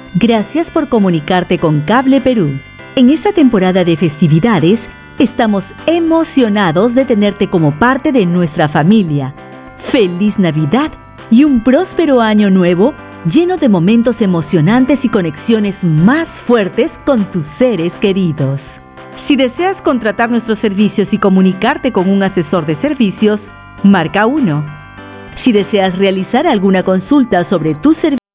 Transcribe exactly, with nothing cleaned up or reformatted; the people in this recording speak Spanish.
Gracias por comunicarte con Cable Perú. En esta temporada de festividades, estamos emocionados de tenerte como parte de nuestra familia. ¡Feliz Navidad y un próspero año nuevo lleno de momentos emocionantes y conexiones más fuertes con tus seres queridos! Si deseas contratar nuestros servicios y comunicarte con un asesor de servicios, marca uno. Si deseas realizar alguna consulta sobre tu servicio,